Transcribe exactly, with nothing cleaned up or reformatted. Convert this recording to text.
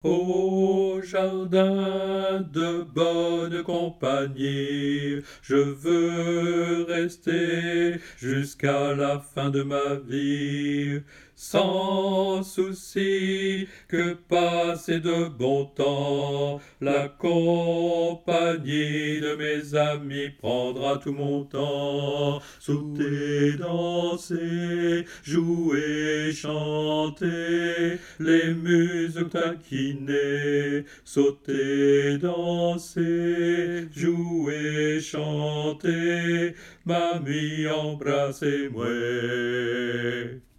Au jardin de bonne compagnie, je veux rester jusqu'à la fin de ma vie, sans souci que passer de bon temps. La compagnie de mes amis prendra tout mon temps. Sauter, danser, jouer, chanter, les musiques taquiner, sauter, danser, jouer, chanter, mamie embrassez-moi.